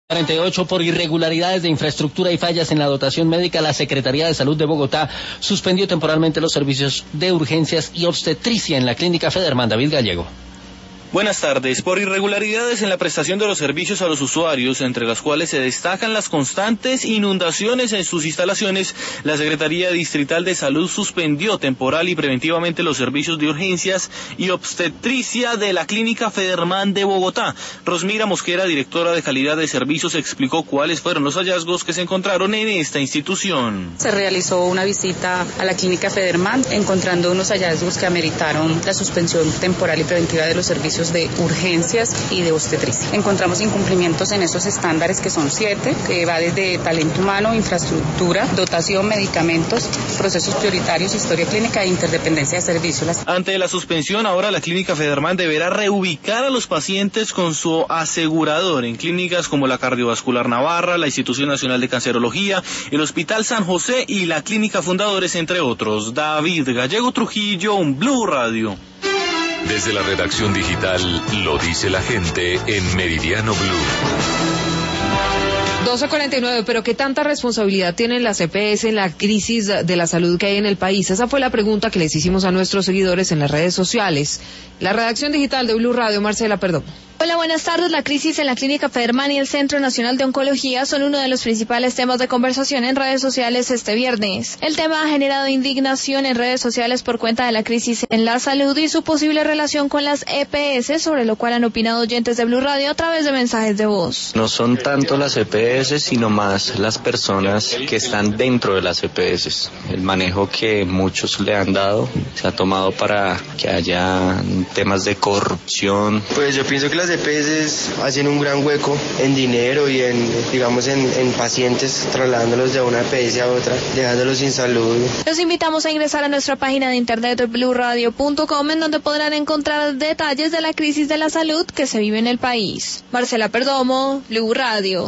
48 por irregularidades de infraestructura y fallas en la dotación médica, la Secretaría de Salud de Bogotá suspendió temporalmente los servicios de urgencias y obstetricia en la Clínica Federman. David Gallego. Buenas tardes. Por irregularidades en la prestación de los servicios a los usuarios, entre las cuales se destacan las constantes inundaciones en sus instalaciones, la Secretaría Distrital de Salud suspendió temporal y preventivamente los servicios de urgencias y obstetricia de la Clínica Federman de Bogotá. Rosmira Mosquera, directora de Calidad de Servicios, explicó cuáles fueron los hallazgos que se encontraron en esta institución. Se realizó una visita a la Clínica Federman, encontrando unos hallazgos que ameritaron la suspensión temporal y preventiva de los servicios de urgencias y de obstetricia. Encontramos incumplimientos en esos estándares, que son 7, que va desde talento humano, infraestructura, dotación, medicamentos, procesos prioritarios, historia clínica e interdependencia de servicios. Ante la suspensión, ahora la Clínica Federman deberá reubicar a los pacientes con su asegurador en clínicas como la Cardiovascular Navarra, la Institución Nacional de Cancerología, el Hospital San José y la Clínica Fundadores, entre otros. David Gallego Trujillo, Blue Radio. Desde la redacción digital, lo dice la gente en Meridiano Blue. 12:49, pero ¿qué tanta responsabilidad tienen las EPS en la crisis de la salud que hay en el país? Esa fue la pregunta que les hicimos a nuestros seguidores en las redes sociales. La redacción digital de Blue Radio, Marcela Perdomo. Hola, buenas tardes. La crisis en la Clínica Federman y el Centro Nacional de Oncología son uno de los principales temas de conversación en redes sociales este viernes. El tema ha generado indignación en redes sociales por cuenta de la crisis en la salud y su posible relación con las EPS, sobre lo cual han opinado oyentes de Blue Radio a través de mensajes de voz. No son tanto las EPS, sino más las personas que están dentro de las EPS. El manejo que muchos le han dado se ha tomado para que haya temas de corrupción. Pues yo pienso que las EPS hacen un gran hueco en dinero y en pacientes, trasladándolos de una EPS a otra, dejándolos sin salud. Los invitamos a ingresar a nuestra página de internet bluradio.com, en donde podrán encontrar detalles de la crisis de la salud que se vive en el país. Marcela Perdomo, Blue Radio.